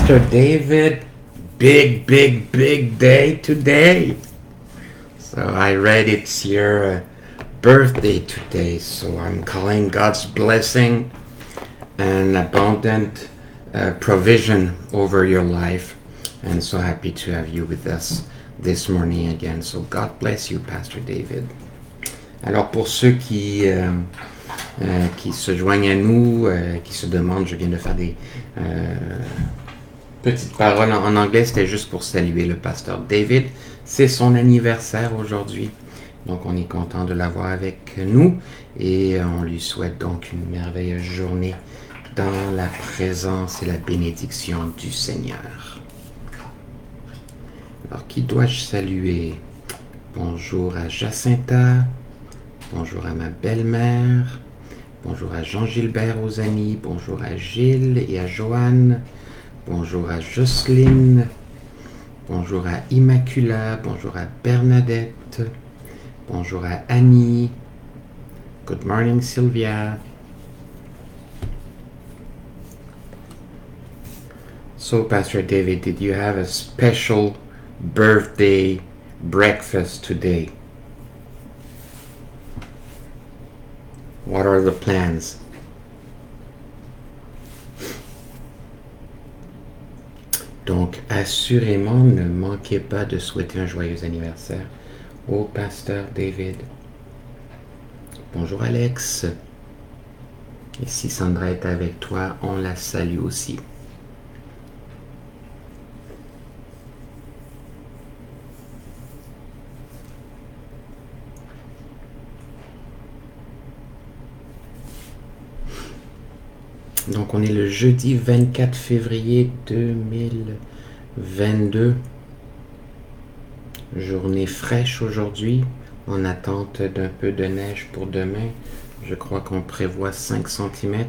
Pastor David, big day today. So I read it's your birthday today, so I'm calling God's blessing and abundant provision over your life. And so happy to have you with us this morning again. So God bless you, Pastor David. Alors pour ceux qui se joignent à nous, qui se demandent, je viens de faire des petites paroles en anglais, c'était juste pour saluer le pasteur David. C'est son anniversaire aujourd'hui, donc on est content de l'avoir avec nous et on lui souhaite donc une merveilleuse journée dans la présence et la bénédiction du Seigneur. Alors qui dois-je saluer? Bonjour à Jacinta, bonjour à ma belle-mère, bonjour à Jean-Gilbert aux amis, bonjour à Gilles et à Joanne, bonjour à Jocelyne, bonjour à Immacula, bonjour à Bernadette, bonjour à Annie, good morning Sylvia. So Pastor David, did you have a special birthday breakfast today? What are the plans? Donc, assurément, ne manquez pas de souhaiter un joyeux anniversaire au pasteur David. Bonjour Alex. Et si Sandra est avec toi, on la salue aussi. Donc, on est le jeudi 24 février 2022. Journée fraîche aujourd'hui, en attente d'un peu de neige pour demain. Je crois qu'on prévoit 5 cm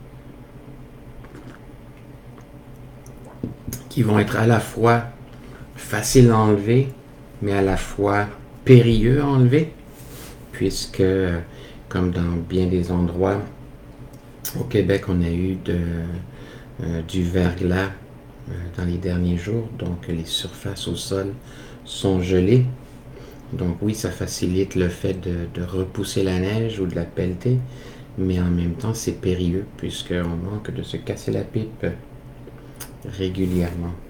qui vont être à la fois faciles à enlever, mais à la fois périlleux à enlever, puisque, comme dans bien des endroits, au Québec, on a eu du verglas dans les derniers jours, donc les surfaces au sol sont gelées. Donc oui, ça facilite le fait de repousser la neige ou de la pelleter, mais en même temps, c'est périlleux puisqu'on manque de se casser la pipe régulièrement.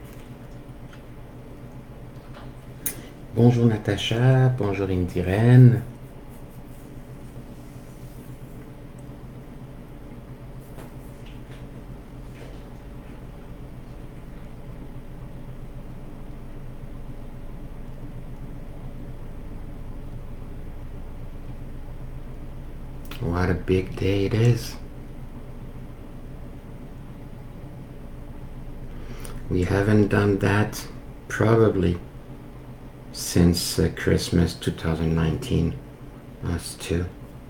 Bonjour Natacha, bonjour Indirène. What a big day it is. We haven't done that probably since Christmas 2019, us too.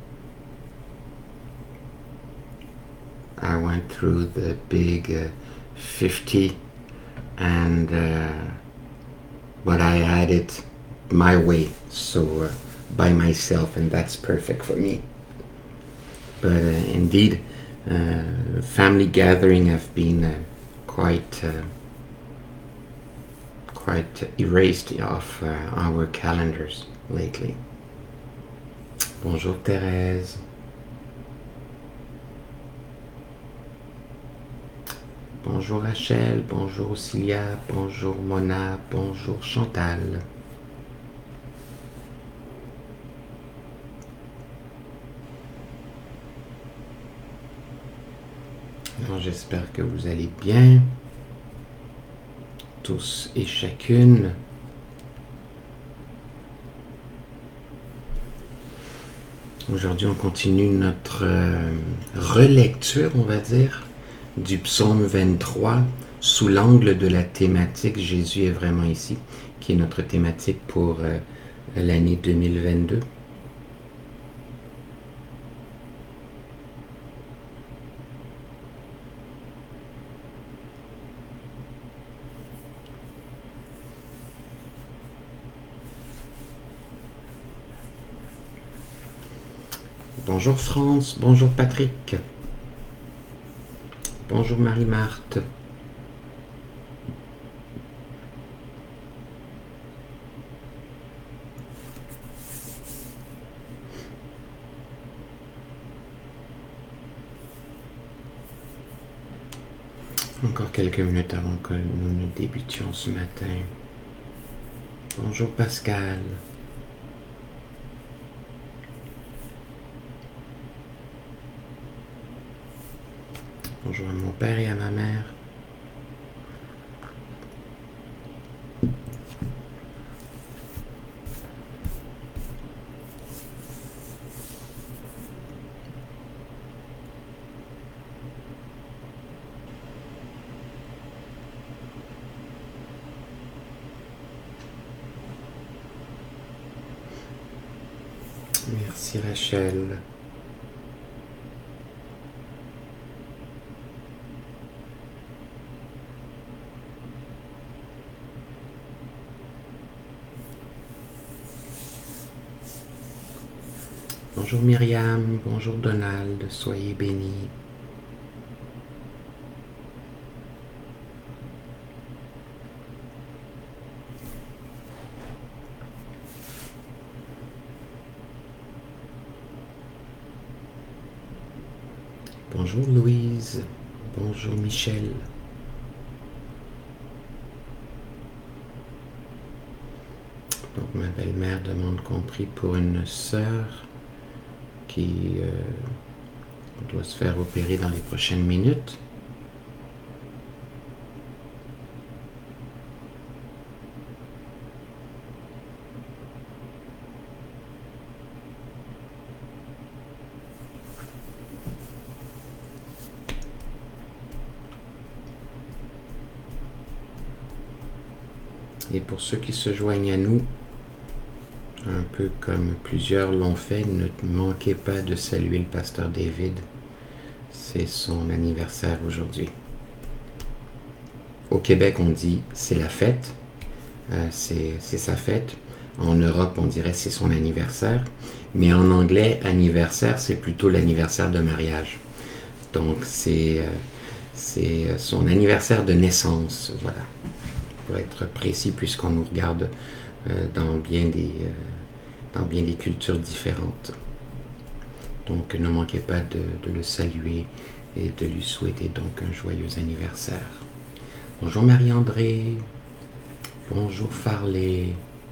I went through the big 50 and but I had it my way, so by myself, and that's perfect for me. But indeed, family gathering have been quite erased off our calendars lately. Bonjour Thérèse. Bonjour Rachel, bonjour Cilia, bonjour Mona, bonjour Chantal. Alors, j'espère que vous allez bien, tous et chacune. Aujourd'hui, on continue notre relecture, on va dire, du psaume 23 sous l'angle de la thématique Jésus est vraiment ici, qui est notre thématique pour l'année 2022. Bonjour France, bonjour Patrick, bonjour Marie-Marthe. Encore quelques minutes avant que nous ne débutions ce matin. Bonjour Pascal. Bonjour à mon père et à ma mère. Merci Rachel. Bonjour Myriam, bonjour Donald, soyez bénis. Bonjour Louise, bonjour Michel. Donc ma belle-mère demande qu'on prie pour une sœur qui doit se faire opérer dans les prochaines minutes. Et pour ceux qui se joignent à nous, un peu comme plusieurs l'ont fait, ne manquez pas de saluer le pasteur David. C'est son anniversaire aujourd'hui. Au Québec, on dit c'est la fête, c'est sa fête. En Europe, on dirait c'est son anniversaire. Mais en anglais, anniversaire, c'est plutôt l'anniversaire de mariage. Donc, c'est son anniversaire de naissance, voilà. Pour être précis, puisqu'on nous regarde dans bien des cultures différentes. Donc, ne manquez pas de le saluer et de lui souhaiter donc un joyeux anniversaire. Bonjour Marie-André, bonjour Farley,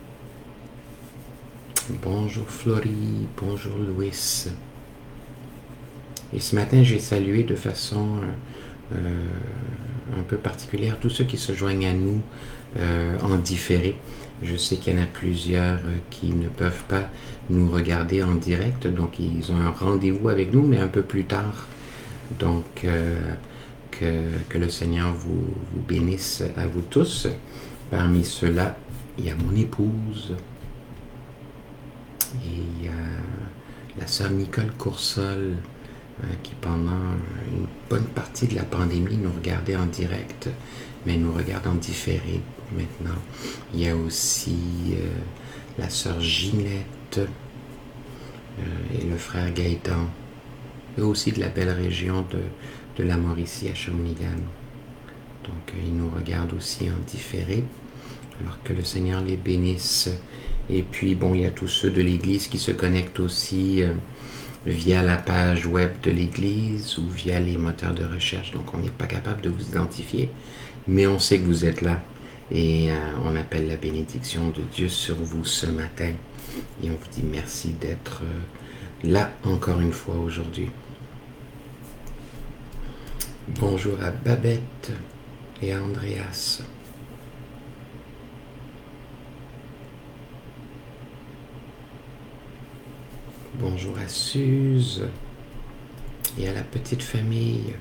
bonjour Florie, bonjour Louis. Et ce matin, j'ai salué de façon un peu particulière tous ceux qui se joignent à nous en différé. Je sais qu'il y en a plusieurs qui ne peuvent pas nous regarder en direct, donc ils ont un rendez-vous avec nous, mais un peu plus tard. Donc, que le Seigneur vous bénisse à vous tous. Parmi ceux-là, il y a mon épouse, et il y a la sœur Nicole Coursol, qui pendant une bonne partie de la pandémie nous regardait en direct, mais nous regarde en différé maintenant. Il y a aussi la sœur Ginette et le frère Gaëtan, et aussi de la belle région de la Mauricie à Shawinigan. Donc ils nous regardent aussi en différé, alors que le Seigneur les bénisse. Et puis bon, il y a tous ceux de l'Église qui se connectent aussi via la page web de l'Église ou via les moteurs de recherche. Donc on n'est pas capable de vous identifier, mais on sait que vous êtes là. Et on appelle la bénédiction de Dieu sur vous ce matin. Et on vous dit merci d'être là encore une fois aujourd'hui. Bonjour à Babette et à Andreas. Bonjour à Suze et à la petite famille.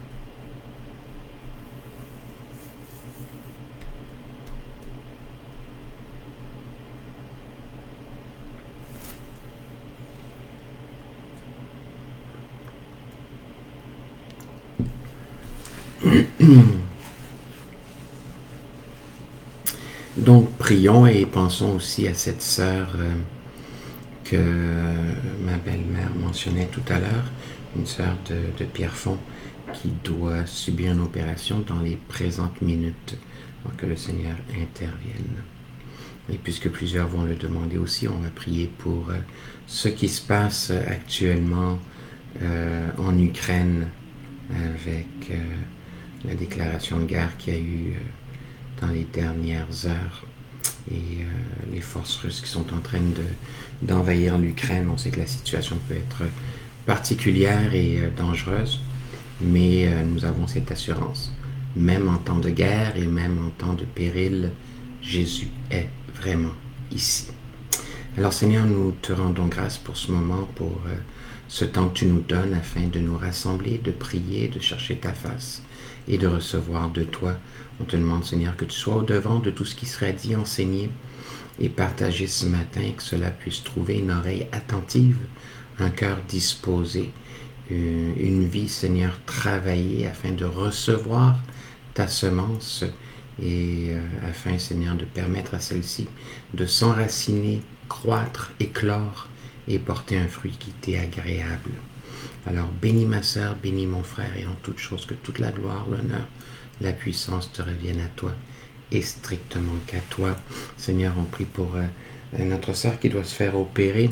Donc prions et pensons aussi à cette sœur que ma belle-mère mentionnait tout à l'heure, une sœur de Pierrefonds qui doit subir une opération dans les présentes minutes, pour que le Seigneur intervienne. Et puisque plusieurs vont le demander aussi, on va prier pour ce qui se passe actuellement en Ukraine avec la déclaration de guerre qu'il y a eu dans les dernières heures et les forces russes qui sont en train d'envahir l'Ukraine. On sait que la situation peut être particulière et dangereuse, mais nous avons cette assurance. Même en temps de guerre et même en temps de péril, Jésus est vraiment ici. Alors Seigneur, nous te rendons grâce pour ce moment, pour ce temps que tu nous donnes afin de nous rassembler, de prier, de chercher ta face et de recevoir de toi. On te demande, Seigneur, que tu sois au-devant de tout ce qui sera dit, enseigné et partagé ce matin, que cela puisse trouver une oreille attentive, un cœur disposé, une vie, Seigneur, travaillée afin de recevoir ta semence et afin, Seigneur, de permettre à celle-ci de s'enraciner, croître, éclore et porter un fruit qui t'est agréable. Alors bénis ma sœur, bénis mon frère et en toute chose que toute la gloire, l'honneur, la puissance te reviennent à toi et strictement qu'à toi. Seigneur, on prie pour notre sœur qui doit se faire opérer.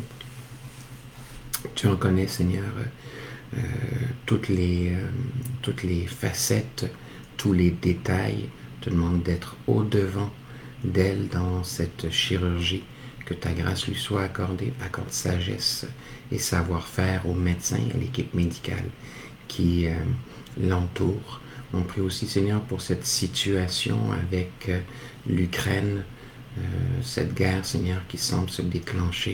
Tu en connais, Seigneur, toutes les facettes, tous les détails. Je te demande d'être au-devant d'elle dans cette chirurgie, que ta grâce lui soit accordée, accorde sagesse et savoir-faire aux médecins, à l'équipe médicale qui l'entoure. On prie aussi, Seigneur, pour cette situation avec l'Ukraine, cette guerre, Seigneur, qui semble se déclencher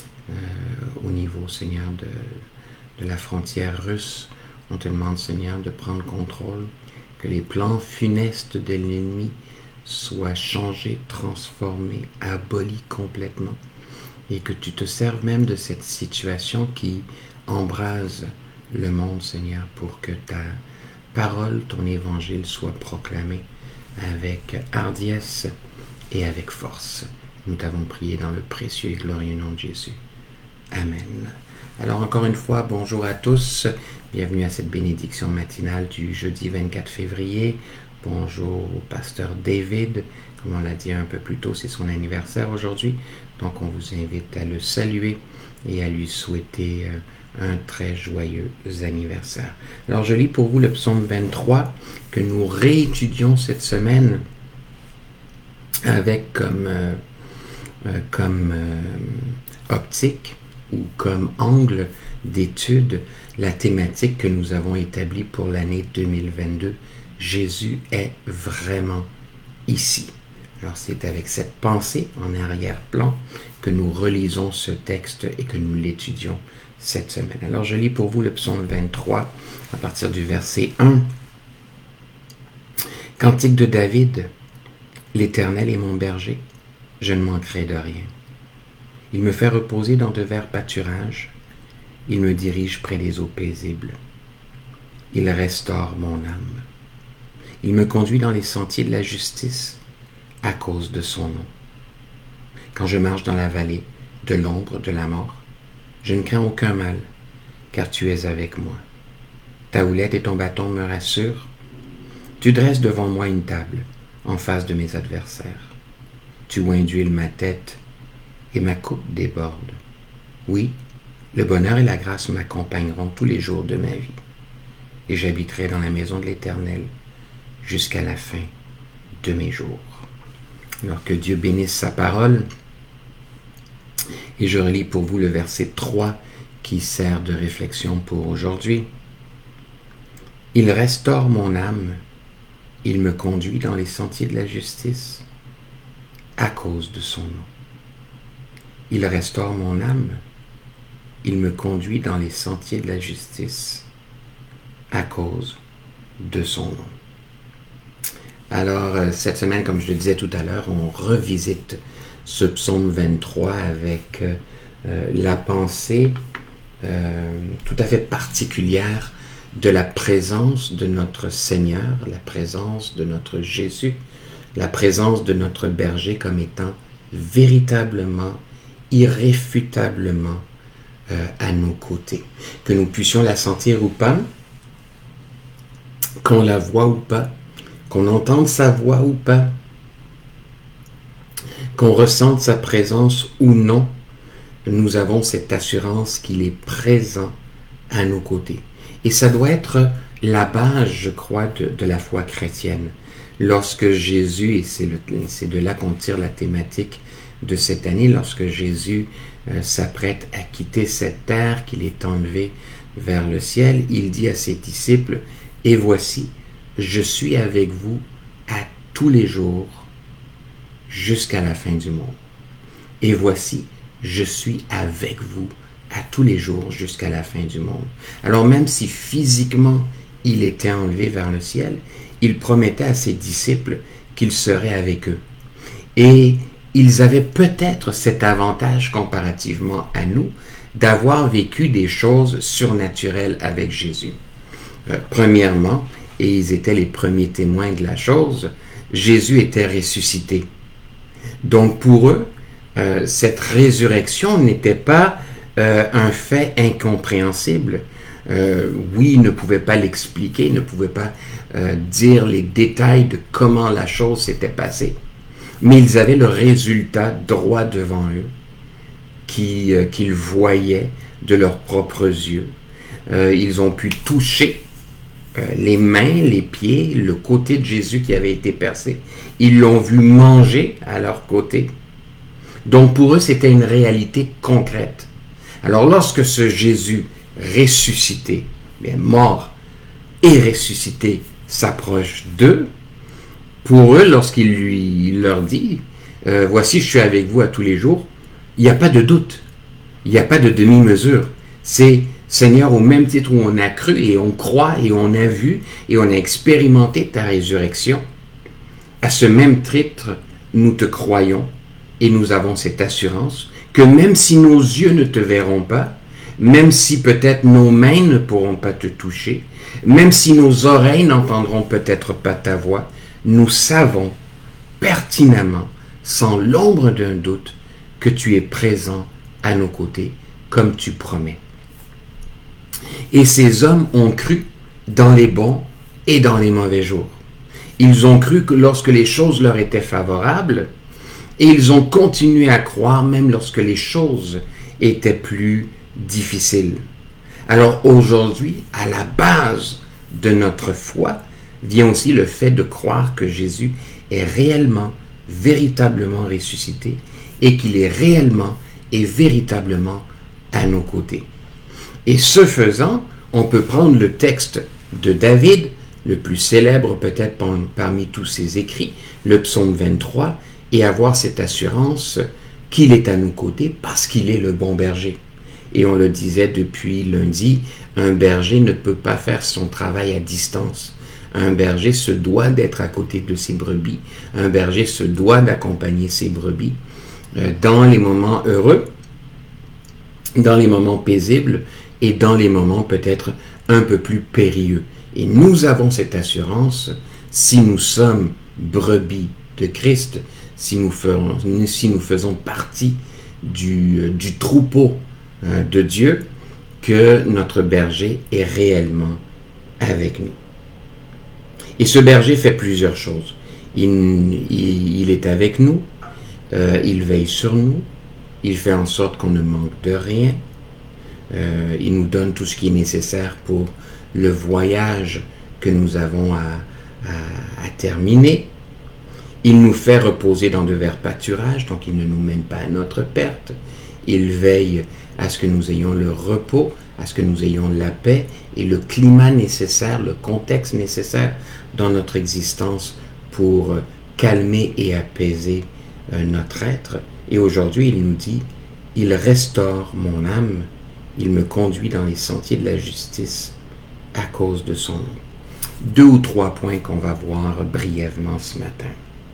au niveau, Seigneur, de la frontière russe. On te demande, Seigneur, de prendre contrôle, que les plans funestes de l'ennemi soient changés, transformés, abolis complètement, et que tu te serves même de cette situation qui embrase le monde, Seigneur, pour que ta parole, ton évangile soit proclamé avec hardiesse et avec force. Nous t'avons prié dans le précieux et glorieux nom de Jésus. Amen. Alors encore une fois, bonjour à tous. Bienvenue à cette bénédiction matinale du jeudi 24 février. Bonjour au pasteur David. Comme on l'a dit un peu plus tôt, c'est son anniversaire aujourd'hui. Donc on vous invite à le saluer et à lui souhaiter un très joyeux anniversaire. Alors je lis pour vous le psaume 23 que nous réétudions cette semaine avec comme optique ou comme angle d'étude la thématique que nous avons établie pour l'année 2022. Jésus est vraiment ici. Alors c'est avec cette pensée en arrière-plan que nous relisons ce texte et que nous l'étudions cette semaine. Alors je lis pour vous le psaume 23 à partir du verset 1. Cantique de David. L'Éternel est mon berger, je ne manquerai de rien. Il me fait reposer dans de verts pâturages, il me dirige près des eaux paisibles. Il restaure mon âme. Il me conduit dans les sentiers de la justice à cause de son nom. Quand je marche dans la vallée de l'ombre de la mort, je ne crains aucun mal, car tu es avec moi. Ta houlette et ton bâton me rassurent. Tu dresses devant moi une table en face de mes adversaires. Tu oins d'huile ma tête et ma coupe déborde. Oui, le bonheur et la grâce m'accompagneront tous les jours de ma vie, et j'habiterai dans la maison de l'Éternel jusqu'à la fin de mes jours. Alors que Dieu bénisse sa parole, et je relis pour vous le verset 3 qui sert de réflexion pour aujourd'hui. Il restaure mon âme, il me conduit dans les sentiers de la justice à cause de son nom. Il restaure mon âme, il me conduit dans les sentiers de la justice à cause de son nom. Alors, cette semaine, comme je le disais tout à l'heure, on revisite ce psaume 23 avec la pensée tout à fait particulière de la présence de notre Seigneur, la présence de notre Jésus, la présence de notre berger comme étant véritablement, irréfutablement à nos côtés. Que nous puissions la sentir ou pas, qu'on la voie ou pas, qu'on entende sa voix ou pas, qu'on ressente sa présence ou non, nous avons cette assurance qu'il est présent à nos côtés. Et ça doit être la base, je crois, de la foi chrétienne. Lorsque Jésus, et c'est de là qu'on tire la thématique de cette année, lorsque Jésus s'apprête à quitter cette terre, qu'il est enlevé vers le ciel, il dit à ses disciples, « Et voici, je suis avec vous à tous les jours jusqu'à la fin du monde. Et voici, je suis avec vous à tous les jours jusqu'à la fin du monde. » Alors même si physiquement il était enlevé vers le ciel, il promettait à ses disciples qu'il serait avec eux. Et ils avaient peut-être cet avantage comparativement à nous d'avoir vécu des choses surnaturelles avec Jésus. Premièrement, et ils étaient les premiers témoins de la chose, Jésus était ressuscité. Donc pour eux, cette résurrection n'était pas un fait incompréhensible. Oui, ils ne pouvaient pas l'expliquer, ils ne pouvaient pas dire les détails de comment la chose s'était passée, mais ils avaient le résultat droit devant eux, qu'ils voyaient de leurs propres yeux. Ils ont pu toucher les mains, les pieds, le côté de Jésus qui avait été percé. Ils l'ont vu manger à leur côté. Donc pour eux, c'était une réalité concrète. Alors lorsque ce Jésus ressuscité, bien mort et ressuscité, s'approche d'eux, pour eux, lorsqu'il leur dit « Voici, je suis avec vous à tous les jours », il n'y a pas de doute, il n'y a pas de demi-mesure. C'est « Seigneur, au même titre où on a cru et on croit et on a vu et on a expérimenté ta résurrection, à ce même titre, nous te croyons et nous avons cette assurance que même si nos yeux ne te verront pas, même si peut-être nos mains ne pourront pas te toucher, même si nos oreilles n'entendront peut-être pas ta voix, nous savons pertinemment, sans l'ombre d'un doute, que tu es présent à nos côtés, comme tu promets. » Et ces hommes ont cru dans les bons et dans les mauvais jours. Ils ont cru que lorsque les choses leur étaient favorables, et ils ont continué à croire même lorsque les choses étaient plus difficiles. Alors aujourd'hui, à la base de notre foi, vient aussi le fait de croire que Jésus est réellement, véritablement ressuscité et qu'il est réellement et véritablement à nos côtés. Et ce faisant, on peut prendre le texte de David, le plus célèbre peut-être parmi tous ses écrits, le psaume 23, et avoir cette assurance qu'il est à nos côtés parce qu'il est le bon berger. Et on le disait depuis lundi, un berger ne peut pas faire son travail à distance. Un berger se doit d'être à côté de ses brebis. Un berger se doit d'accompagner ses brebis dans les moments heureux, dans les moments paisibles et dans les moments peut-être un peu plus périlleux. Et nous avons cette assurance, si nous sommes brebis de Christ, si nous faisons partie du troupeau de Dieu, que notre berger est réellement avec nous. Et ce berger fait plusieurs choses. Il est avec nous, il veille sur nous, il fait en sorte qu'on ne manque de rien, il nous donne tout ce qui est nécessaire pour le voyage que nous avons à terminer. Il nous fait reposer dans de verts pâturages, donc il ne nous mène pas à notre perte. Il veille à ce que nous ayons le repos, à ce que nous ayons la paix et le climat nécessaire, le contexte nécessaire dans notre existence pour calmer et apaiser notre être. Et aujourd'hui, il nous dit, « Il restaure mon âme, il me conduit dans les sentiers de la justice à cause de son nom. » 2 ou 3 points qu'on va voir brièvement ce matin.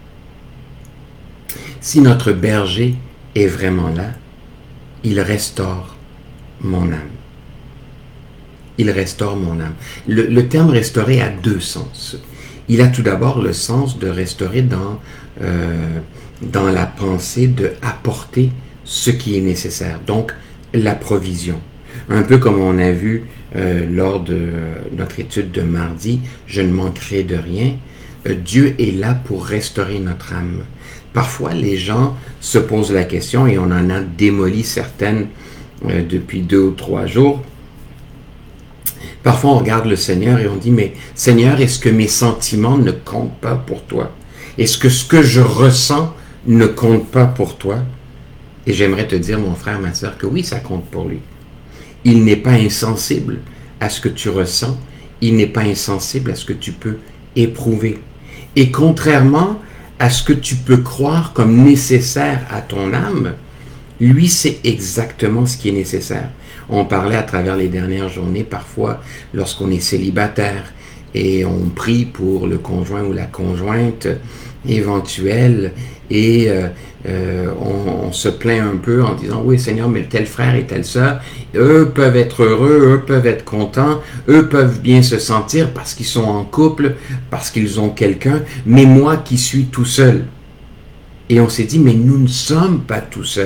Si notre berger est vraiment là, il restaure mon âme. Il restaure mon âme. Le terme restaurer a 2 sens. Il a tout d'abord le sens de restaurer dans la pensée de apporter ce qui est nécessaire, donc la provision. Un peu comme on a vu lors de notre étude de mardi, je ne manquerai de rien. Dieu est là pour restaurer notre âme. Parfois, les gens se posent la question, et on en a démoli certaines depuis 2 ou 3 jours. Parfois, on regarde le Seigneur et on dit, mais Seigneur, est-ce que mes sentiments ne comptent pas pour toi? Est-ce que ce que je ressens ne compte pas pour toi? Et j'aimerais te dire, mon frère, ma sœur, que oui, ça compte pour lui. Il n'est pas insensible à ce que tu ressens. Il n'est pas insensible à ce que tu peux éprouver. Et contrairement à ce que tu peux croire comme nécessaire à ton âme, lui, c'est exactement ce qui est nécessaire. On parlait à travers les dernières journées, parfois, lorsqu'on est célibataire et on prie pour le conjoint ou la conjointe éventuelle et on se plaint un peu en disant « Oui, Seigneur, mais tel frère et telle sœur, eux peuvent être heureux, eux peuvent être contents, eux peuvent bien se sentir parce qu'ils sont en couple, parce qu'ils ont quelqu'un, mais moi qui suis tout seul. » Et on s'est dit « Mais nous ne sommes pas tout seuls. »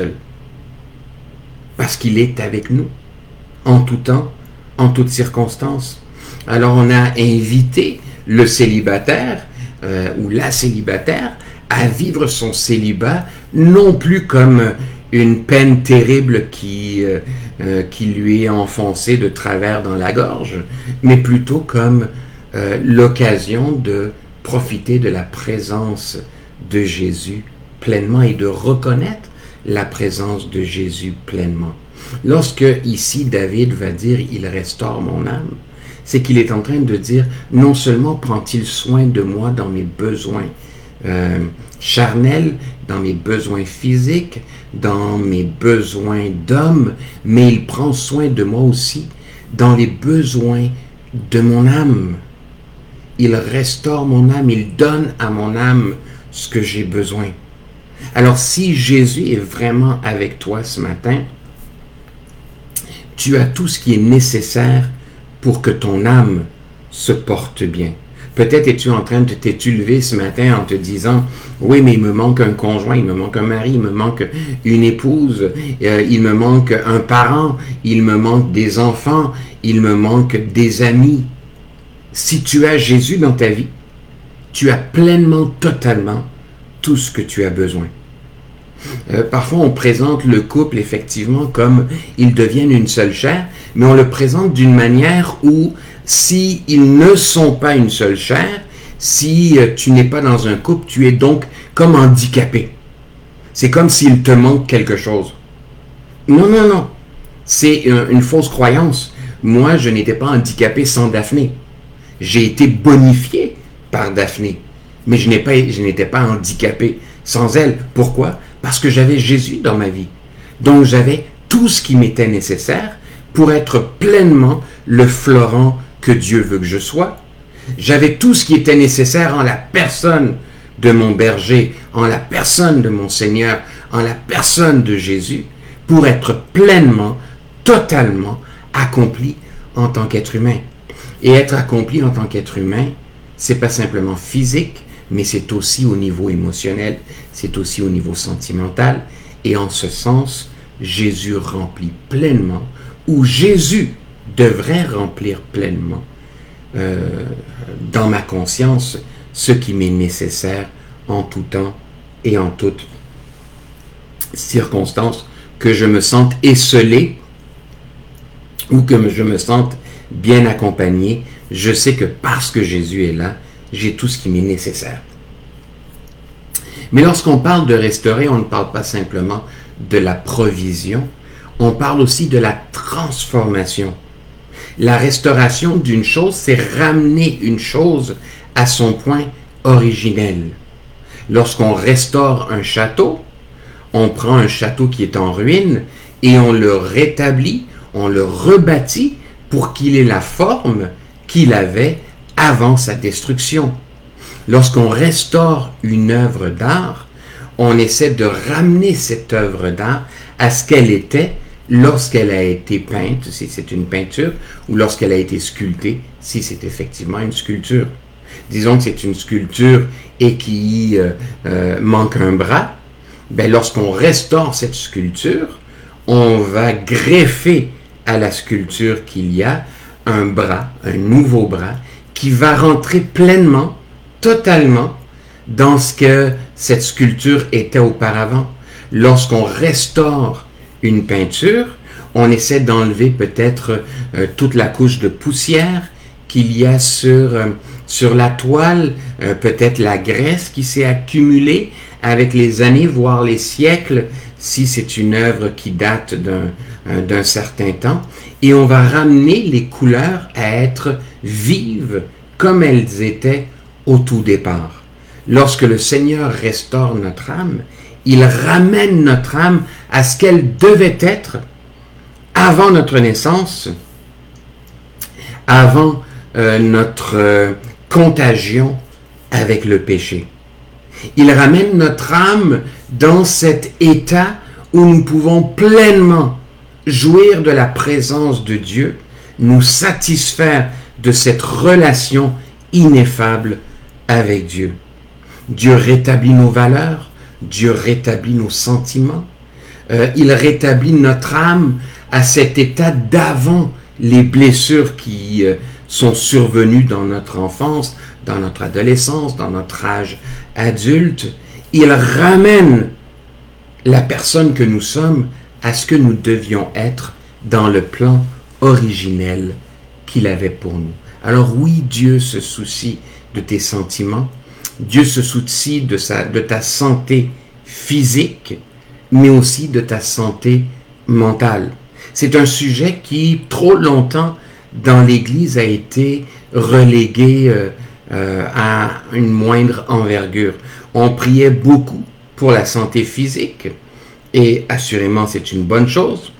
Parce qu'il est avec nous, en tout temps, en toutes circonstances. Alors on a invité le célibataire ou la célibataire à vivre son célibat, non plus comme une peine terrible qui lui est enfoncée de travers dans la gorge, mais plutôt comme l'occasion de profiter de la présence de Jésus pleinement et de reconnaître la présence de Jésus pleinement. Lorsque ici David va dire « il restaure mon âme », c'est qu'il est en train de dire non seulement prend-il soin de moi dans mes besoins charnels, dans mes besoins physiques, dans mes besoins d'homme, mais il prend soin de moi aussi dans les besoins de mon âme. Il restaure mon âme, il donne à mon âme ce que j'ai besoin. Alors, si Jésus est vraiment avec toi ce matin, tu as tout ce qui est nécessaire pour que ton âme se porte bien. Peut-être es-tu en train de t'es-tu levé ce matin en te disant « Oui, mais il me manque un conjoint, il me manque un mari, il me manque une épouse, il me manque un parent, il me manque des enfants, il me manque des amis. » Si tu as Jésus dans ta vie, tu as pleinement, totalement tout ce que tu as besoin. Parfois, on présente le couple effectivement comme ils deviennent une seule chair, mais on le présente d'une manière où si ils ne sont pas une seule chair, si tu n'es pas dans un couple, tu es donc comme handicapé. C'est comme s'il te manque quelque chose. Non, non, non. C'est une fausse croyance. Moi, je n'étais pas handicapé sans Daphné. J'ai été bonifié par Daphné, mais je n'étais pas handicapé sans elle. Pourquoi? Parce que j'avais Jésus dans ma vie. Donc j'avais tout ce qui m'était nécessaire pour être pleinement le florent que Dieu veut que je sois. J'avais tout ce qui était nécessaire en la personne de mon berger, en la personne de mon Seigneur, en la personne de Jésus, pour être pleinement, totalement accompli en tant qu'être humain. Et être accompli en tant qu'être humain, c'est pas simplement physique, mais c'est aussi au niveau émotionnel, c'est aussi au niveau sentimental. Et en ce sens, Jésus remplit pleinement, ou Jésus devrait remplir pleinement dans ma conscience ce qui m'est nécessaire en tout temps et en toutes circonstances, que je me sente esseulé ou que je me sente bien accompagné. Je sais que parce que Jésus est là, j'ai tout ce qui m'est nécessaire. Mais lorsqu'on parle de restaurer, on ne parle pas simplement de la provision, on parle aussi de la transformation. La restauration d'une chose, c'est ramener une chose à son point originel. Lorsqu'on restaure un château, on prend un château qui est en ruine et on le rétablit, on le rebâtit pour qu'il ait la forme qu'il avait avant sa destruction. Lorsqu'on restaure une œuvre d'art, on essaie de ramener cette œuvre d'art à ce qu'elle était lorsqu'elle a été peinte, si c'est une peinture, ou lorsqu'elle a été sculptée, si c'est effectivement une sculpture. Disons que c'est une sculpture et qui manque un bras. Ben, lorsqu'on restaure cette sculpture, on va greffer à la sculpture qu'il y a un bras, un nouveau bras, qui va rentrer pleinement, totalement, dans ce que cette sculpture était auparavant. Lorsqu'on restaure une peinture, On essaie d'enlever peut-être toute la couche de poussière qu'il y a sur la toile, peut-être la graisse qui s'est accumulée avec les années, voire les siècles, si c'est une œuvre qui date d'un certain temps. Et on va ramener les couleurs à être vives comme elles étaient au tout départ. Lorsque le Seigneur restaure notre âme, il ramène notre âme à ce qu'elle devait être avant notre naissance, avant notre contagion avec le péché. Il ramène notre âme dans cet état où nous pouvons pleinement jouir de la présence de Dieu, nous satisfaire de cette relation ineffable avec Dieu. Dieu rétablit nos valeurs, Dieu rétablit nos sentiments, il rétablit notre âme à cet état d'avant les blessures qui sont survenues dans notre enfance, dans notre adolescence, dans notre âge adulte. Il ramène la personne que nous sommes à ce que nous devions être dans le plan originel qu'il avait pour nous. Alors oui, Dieu se soucie de tes sentiments, Dieu se soucie de ta santé physique, mais aussi de ta santé mentale. C'est un sujet qui, trop longtemps, dans l'Église, a été relégué à une moindre envergure. On priait beaucoup pour la santé physique, et assurément c'est une bonne chose,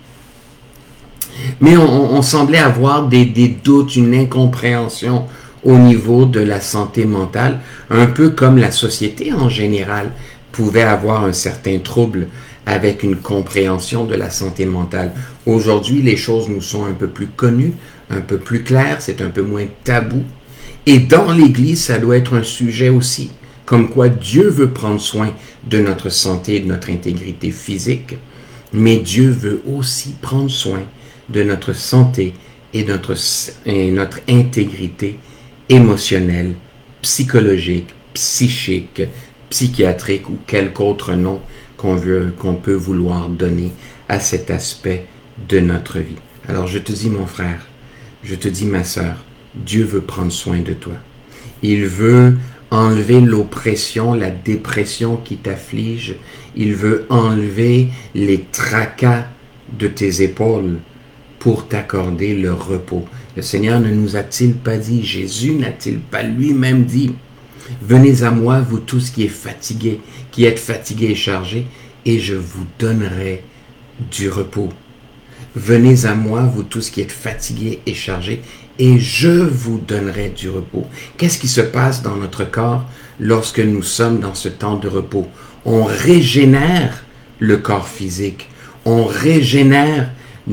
mais on semblait avoir des doutes, une incompréhension au niveau de la santé mentale, un peu comme la société en général pouvait avoir un certain trouble avec une compréhension de la santé mentale. Aujourd'hui, les choses nous sont un peu plus connues, un peu plus claires, c'est un peu moins tabou. Et dans l'Église, ça doit être un sujet aussi, comme quoi Dieu veut prendre soin de notre santé et de notre intégrité physique, mais Dieu veut aussi prendre soin de notre santé et notre intégrité émotionnelle, psychologique, psychique, psychiatrique ou quelque autre nom qu'on peut vouloir donner à cet aspect de notre vie. Alors je te dis mon frère, je te dis ma sœur, Dieu veut prendre soin de toi. Il veut enlever l'oppression, la dépression qui t'afflige. Il veut enlever les tracas de tes épaules pour t'accorder le repos. Le Seigneur ne nous a-t-il pas dit, Jésus n'a-t-il pas lui-même dit, venez à moi, vous tous qui êtes fatigués et chargés, et je vous donnerai du repos. Venez à moi, vous tous qui êtes fatigués et chargés, et je vous donnerai du repos. Qu'est-ce qui se passe dans notre corps lorsque nous sommes dans ce temps de repos? On régénère le corps physique, on régénère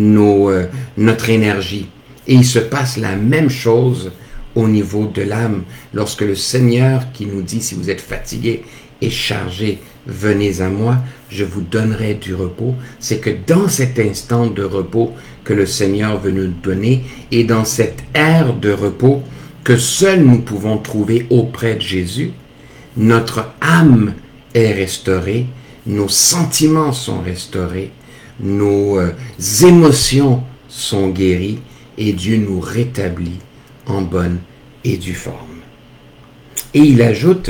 notre énergie. Et il se passe la même chose au niveau de l'âme. Lorsque le Seigneur qui nous dit, si vous êtes fatigués et chargés, venez à moi, je vous donnerai du repos. C'est que dans cet instant de repos que le Seigneur veut nous donner, et dans cette ère de repos que seuls nous pouvons trouver auprès de Jésus, notre âme est restaurée, nos sentiments sont restaurés, nos émotions sont guéries, et Dieu nous rétablit en bonne et due forme. Et il ajoute,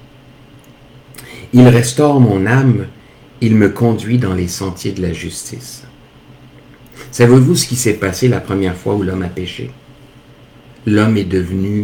il restaure mon âme, il me conduit dans les sentiers de la justice. Savez-vous ce qui s'est passé la première fois où l'homme a péché? L'homme est devenu,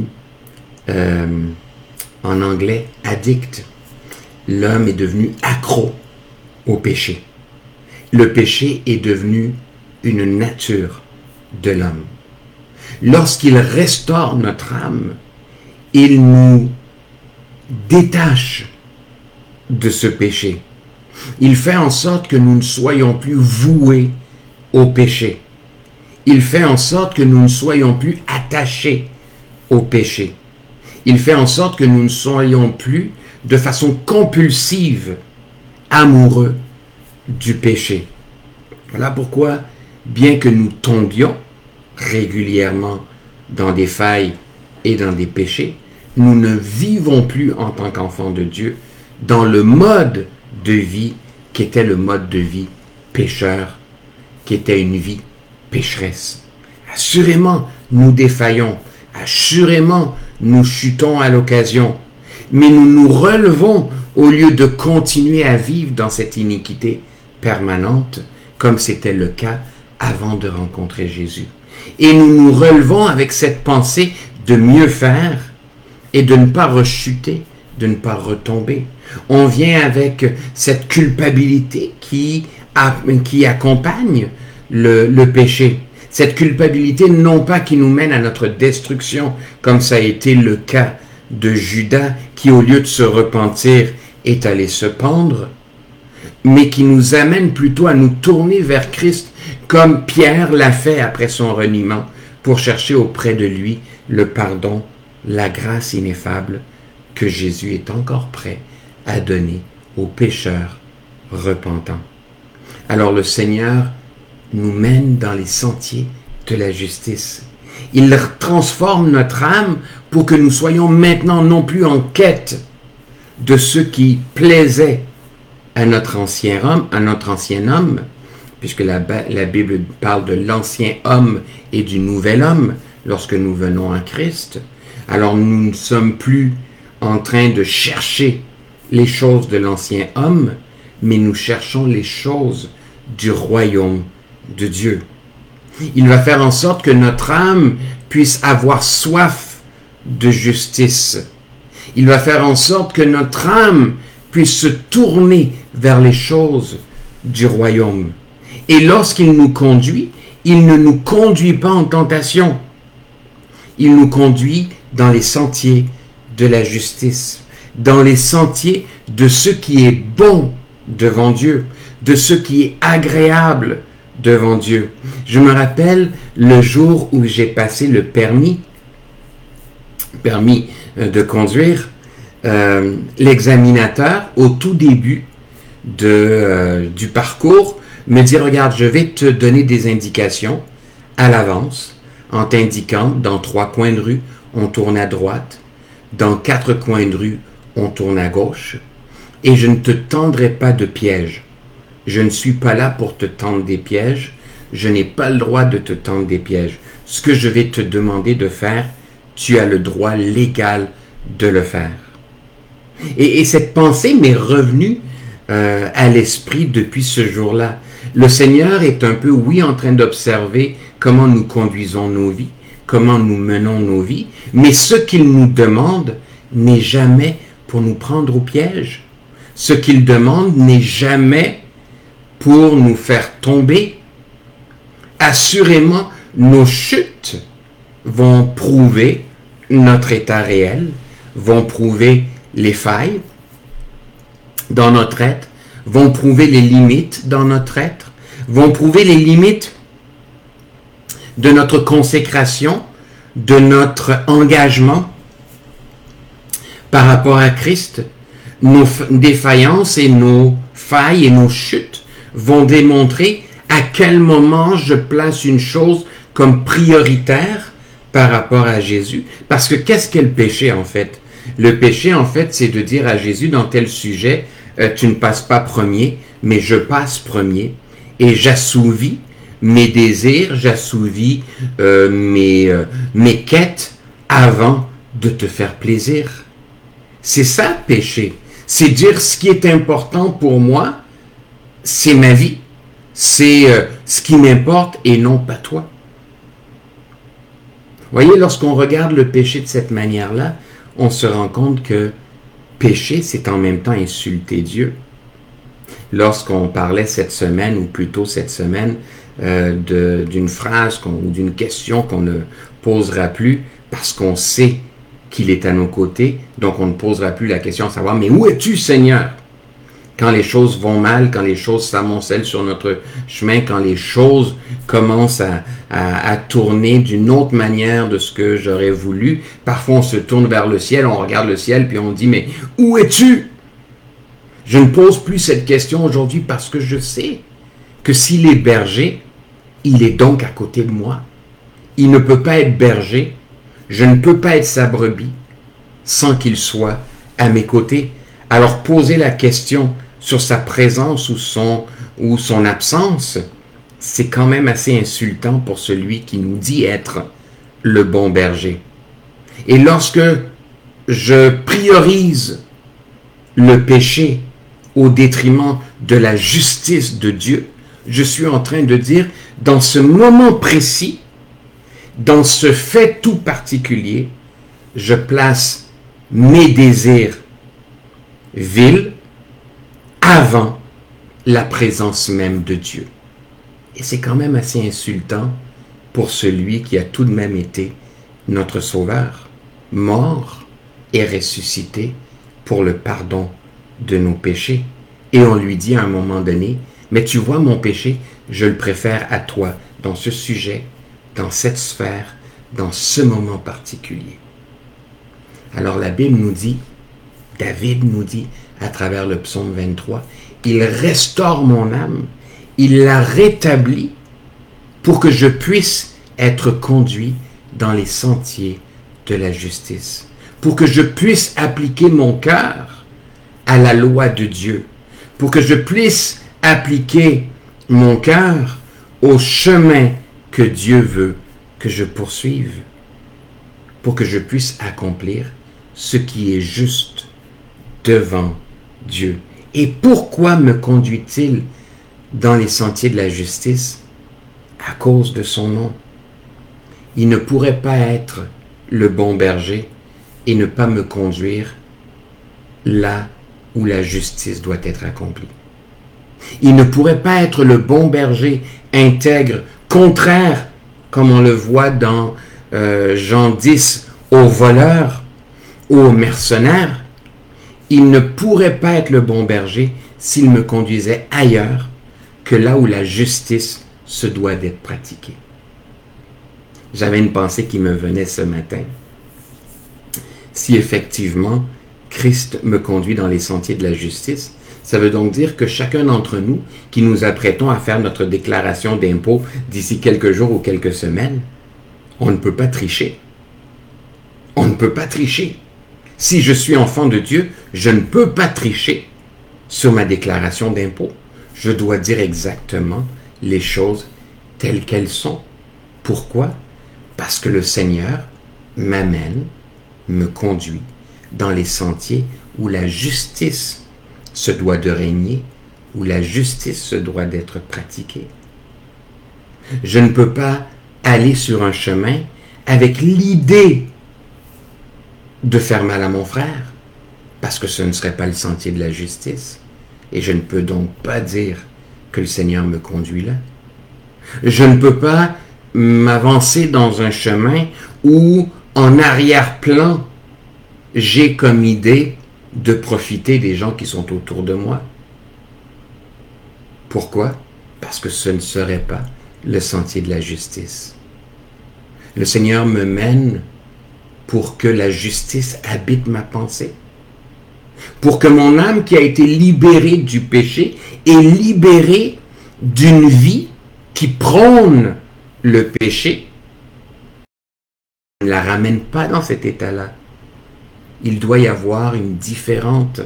en anglais, addict. L'homme est devenu accro au péché. Le péché est devenu une nature de l'homme. Lorsqu'il restaure notre âme, il nous détache de ce péché. Il fait en sorte que nous ne soyons plus voués au péché. Il fait en sorte que nous ne soyons plus attachés au péché. Il fait en sorte que nous ne soyons plus de façon compulsive amoureux du péché. Voilà pourquoi, bien que nous tombions régulièrement dans des failles et dans des péchés, nous ne vivons plus en tant qu'enfants de Dieu dans le mode de vie qui était le mode de vie pécheur qui était une vie pécheresse. Assurément, nous défaillons. Assurément, nous chutons à l'occasion. Mais nous nous relevons au lieu de continuer à vivre dans cette iniquité permanente, comme c'était le cas avant de rencontrer Jésus. Et nous nous relevons avec cette pensée de mieux faire et de ne pas rechuter, de ne pas retomber. On vient avec cette culpabilité qui accompagne le péché. Cette culpabilité, non pas qui nous mène à notre destruction, comme ça a été le cas de Judas, qui au lieu de se repentir est allé se pendre, mais qui nous amène plutôt à nous tourner vers Christ, comme Pierre l'a fait après son reniement, pour chercher auprès de lui le pardon, la grâce ineffable que Jésus est encore prêt à donner aux pécheurs repentants. Alors le Seigneur nous mène dans les sentiers de la justice. Il transforme notre âme pour que nous soyons maintenant non plus en quête de ce qui plaisait à notre ancien homme, puisque la Bible parle de l'ancien homme et du nouvel homme lorsque nous venons à Christ. Alors nous ne sommes plus en train de chercher les choses de l'ancien homme, mais nous cherchons les choses du royaume de Dieu. Il va faire en sorte que notre âme puisse avoir soif de justice. Il va faire en sorte que notre âme puisse se tourner vers les choses du royaume. Et lorsqu'il nous conduit, il ne nous conduit pas en tentation. Il nous conduit dans les sentiers de la justice, dans les sentiers de ce qui est bon devant Dieu, de ce qui est agréable devant Dieu. Je me rappelle le jour où j'ai passé le permis de conduire, l'examinateur, au tout début du parcours, me dit, regarde, je vais te donner des indications à l'avance, en t'indiquant, dans 3 coins de rue, on tourne à droite, dans 4 coins de rue, on tourne à gauche, et je ne te tendrai pas de piège. Je ne suis pas là pour te tendre des pièges, je n'ai pas le droit de te tendre des pièges. Ce que je vais te demander de faire, tu as le droit légal de le faire. Et cette pensée m'est revenue à l'esprit depuis ce jour-là. Le Seigneur est un peu, oui, en train d'observer comment nous conduisons nos vies, comment nous menons nos vies, mais ce qu'il nous demande n'est jamais pour nous prendre au piège. Ce qu'il demande n'est jamais pour nous faire tomber. Assurément, nos chutes vont prouver notre état réel, vont prouver les failles dans notre être, vont prouver les limites dans notre être, vont prouver les limites de notre consécration, de notre engagement par rapport à Christ. Nos défaillances et nos failles et nos chutes vont démontrer à quel moment je place une chose comme prioritaire par rapport à Jésus. Parce que qu'est-ce qu'est le péché en fait? Le péché en fait, c'est de dire à Jésus dans tel sujet, tu ne passes pas premier, mais je passe premier et j'assouvis mes désirs, j'assouvis mes quêtes avant de te faire plaisir. C'est ça le péché. C'est dire ce qui est important pour moi, c'est ma vie. C'est ce qui m'importe et non pas toi. Voyez, lorsqu'on regarde le péché de cette manière-là, on se rend compte que pécher, c'est en même temps insulter Dieu. Lorsqu'on parlait cette semaine, ou plutôt cette semaine, d'une phrase ou d'une question qu'on ne posera plus parce qu'on sait qu'il est à nos côtés, donc on ne posera plus la question de savoir, mais où es-tu, Seigneur? Quand les choses vont mal, quand les choses s'amoncellent sur notre chemin, quand les choses commencent à tourner d'une autre manière de ce que j'aurais voulu, parfois on se tourne vers le ciel, on regarde le ciel, puis on dit, mais où es-tu? Je ne pose plus cette question aujourd'hui parce que je sais que s'il est berger, il est donc à côté de moi. Il ne peut pas être berger, je ne peux pas être sa brebis sans qu'il soit à mes côtés. Alors poser la question sur sa présence ou son absence c'est quand même assez insultant pour celui qui nous dit être le bon berger. Et lorsque je priorise le péché au détriment de la justice de Dieu, je suis en train de dire, dans ce moment précis, dans ce fait tout particulier, je place mes désirs vils avant la présence même de Dieu. Et c'est quand même assez insultant pour celui qui a tout de même été notre Sauveur, mort et ressuscité pour le pardon de nos péchés. Et on lui dit à un moment donné, mais tu vois mon péché, je le préfère à toi dans ce sujet, dans cette sphère, dans ce moment particulier. Alors la Bible nous dit, David nous dit à travers le psaume 23, il restaure mon âme, il la rétablit pour que je puisse être conduit dans les sentiers de la justice, pour que je puisse appliquer mon cœur à la loi de Dieu, pour que je puisse appliquer mon cœur au chemin que Dieu veut que je poursuive, pour que je puisse accomplir ce qui est juste devant Dieu. Et pourquoi me conduit-il dans les sentiers de la justice? À cause de son nom. Il ne pourrait pas être le bon berger et ne pas me conduire là où la justice doit être accomplie. Il ne pourrait pas être le bon berger intègre, contraire, comme on le voit dans Jean 10, aux voleurs, aux mercenaires. Il ne pourrait pas être le bon berger s'il me conduisait ailleurs que là où la justice se doit d'être pratiquée. J'avais une pensée qui me venait ce matin. Si effectivement Christ me conduit dans les sentiers de la justice, ça veut donc dire que chacun d'entre nous qui nous apprêtons à faire notre déclaration d'impôt d'ici quelques jours ou quelques semaines, on ne peut pas tricher. On ne peut pas tricher. Si je suis enfant de Dieu, je ne peux pas tricher sur ma déclaration d'impôt. Je dois dire exactement les choses telles qu'elles sont. Pourquoi? Parce que le Seigneur m'amène, me conduit dans les sentiers où la justice se doit de régner, où la justice se doit d'être pratiquée. Je ne peux pas aller sur un chemin avec l'idée de faire mal à mon frère, parce que ce ne serait pas le sentier de la justice. Et je ne peux donc pas dire que le Seigneur me conduit là. Je ne peux pas m'avancer dans un chemin où, en arrière-plan, j'ai comme idée de profiter des gens qui sont autour de moi. Pourquoi? Parce que ce ne serait pas le sentier de la justice. Le Seigneur me mène pour que la justice habite ma pensée. Pour que mon âme qui a été libérée du péché est libérée d'une vie qui prône le péché. Ne la ramène pas dans cet état-là. Il doit y avoir une différence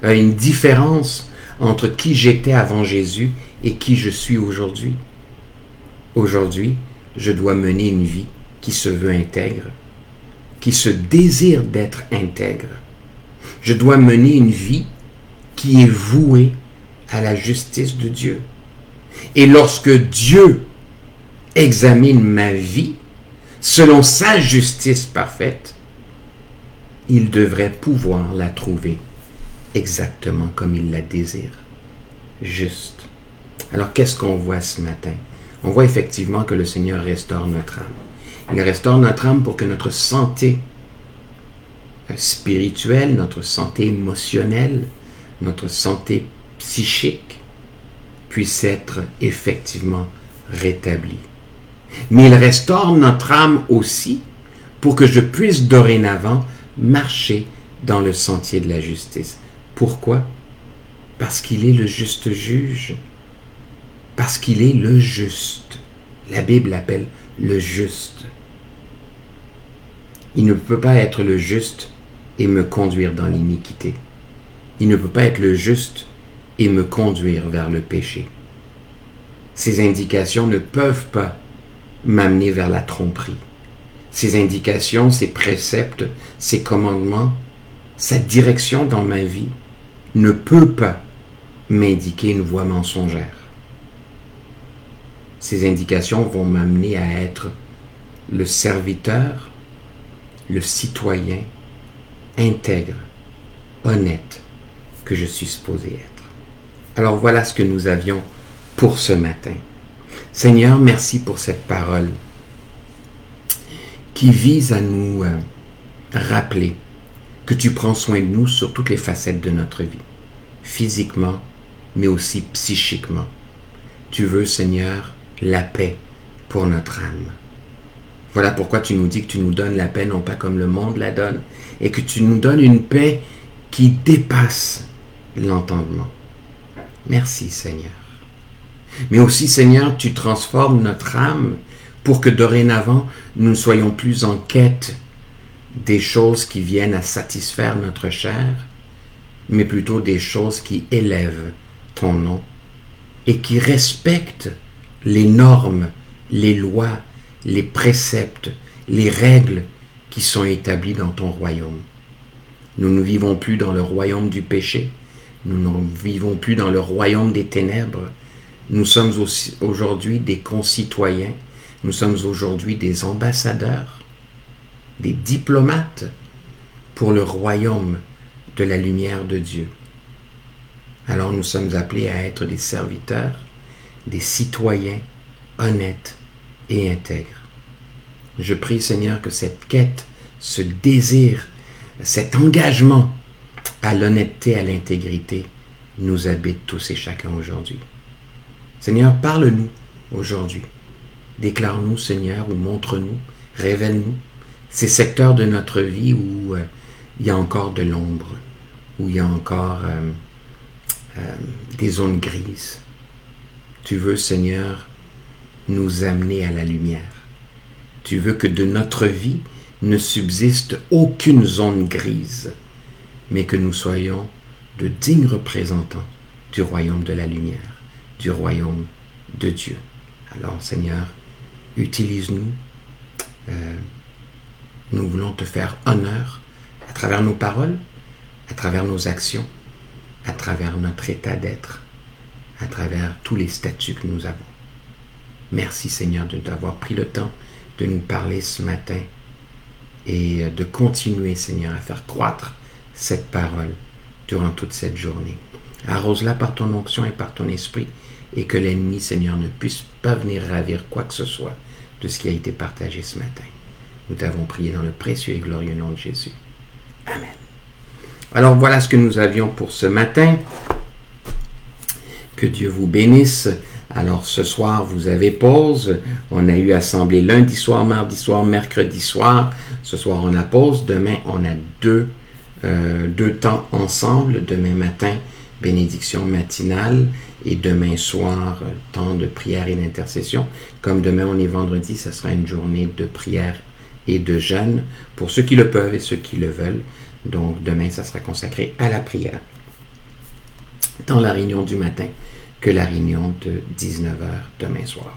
entre qui j'étais avant Jésus et qui je suis aujourd'hui. Aujourd'hui, je dois mener une vie qui se veut intègre, qui se désire d'être intègre. Je dois mener une vie qui est vouée à la justice de Dieu. Et lorsque Dieu examine ma vie, selon sa justice parfaite, il devrait pouvoir la trouver exactement comme il la désire, juste. Alors qu'est-ce qu'on voit ce matin? On voit effectivement que le Seigneur restaure notre âme. Il restaure notre âme pour que notre santé spirituelle, notre santé émotionnelle, notre santé psychique puisse être effectivement rétablie. Mais il restaure notre âme aussi pour que je puisse dorénavant marcher dans le sentier de la justice. Pourquoi? Parce qu'il est le juste juge. Parce qu'il est le juste. La Bible l'appelle le juste. Il ne peut pas être le juste et me conduire dans l'iniquité. Il ne peut pas être le juste et me conduire vers le péché. Ces indications ne peuvent pas m'amener vers la tromperie. Ces indications, ces préceptes, ces commandements, cette direction dans ma vie ne peut pas m'indiquer une voie mensongère. Ces indications vont m'amener à être le serviteur, le citoyen intègre, honnête que je suis supposé être. Alors voilà ce que nous avions pour ce matin. Seigneur, merci pour cette parole qui vise à nous rappeler que tu prends soin de nous sur toutes les facettes de notre vie, physiquement, mais aussi psychiquement. Tu veux, Seigneur, la paix pour notre âme. Voilà pourquoi tu nous dis que tu nous donnes la paix, non pas comme le monde la donne, et que tu nous donnes une paix qui dépasse l'entendement. Merci, Seigneur. Mais aussi, Seigneur, tu transformes notre âme pour que dorénavant, nous ne soyons plus en quête des choses qui viennent à satisfaire notre chair, mais plutôt des choses qui élèvent ton nom et qui respectent les normes, les lois, les préceptes, les règles qui sont établies dans ton royaume. Nous ne vivons plus dans le royaume du péché, nous ne vivons plus dans le royaume des ténèbres. Nous sommes aussi aujourd'hui des concitoyens, nous sommes aujourd'hui des ambassadeurs, des diplomates pour le royaume de la lumière de Dieu. Alors nous sommes appelés à être des serviteurs, des citoyens honnêtes et intègres. Je prie, Seigneur, que cette quête, ce désir, cet engagement à l'honnêteté, à l'intégrité, nous habite tous et chacun aujourd'hui. Seigneur, parle-nous aujourd'hui. Déclare-nous, Seigneur, ou montre-nous, révèle-nous ces secteurs de notre vie où il y a encore de l'ombre, où il y a encore des zones grises. Tu veux, Seigneur, nous amener à la lumière. Tu veux que de notre vie ne subsiste aucune zone grise, mais que nous soyons de dignes représentants du royaume de la lumière, du royaume de Dieu. Alors, Seigneur, utilise-nous. Nous voulons te faire honneur à travers nos paroles, à travers nos actions, à travers notre état d'être, à travers tous les statuts que nous avons. Merci, Seigneur, d'avoir pris le temps de nous parler ce matin et de continuer, Seigneur, à faire croître cette parole durant toute cette journée. Arrose-la par ton onction et par ton esprit, et que l'ennemi, Seigneur, ne puisse pas venir ravir quoi que ce soit de ce qui a été partagé ce matin. Nous t'avons prié dans le précieux et glorieux nom de Jésus. Amen. Alors voilà ce que nous avions pour ce matin. Que Dieu vous bénisse. Alors ce soir, vous avez pause. On a eu assemblée lundi soir, mardi soir, mercredi soir. Ce soir, on a pause. Demain, on a deux temps ensemble. Demain matin, bénédiction matinale. Et demain soir, temps de prière et d'intercession. Comme demain, on est vendredi, ce sera une journée de prière et de jeûne pour ceux qui le peuvent et ceux qui le veulent. Donc demain, ça sera consacré à la prière. Dans la réunion du matin que la réunion de 19h demain soir.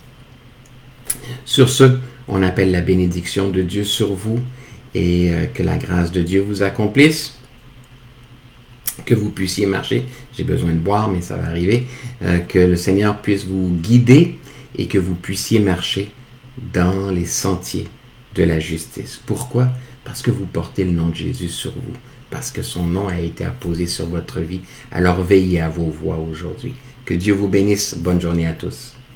Sur ce, on appelle la bénédiction de Dieu sur vous et que la grâce de Dieu vous accomplisse, que vous puissiez marcher. J'ai besoin de boire, mais ça va arriver. Que le Seigneur puisse vous guider et que vous puissiez marcher dans les sentiers de la justice. Pourquoi? Parce que vous portez le nom de Jésus sur vous, parce que son nom a été apposé sur votre vie. Alors veillez à vos voies aujourd'hui. Que Dieu vous bénisse. Bonne journée à tous.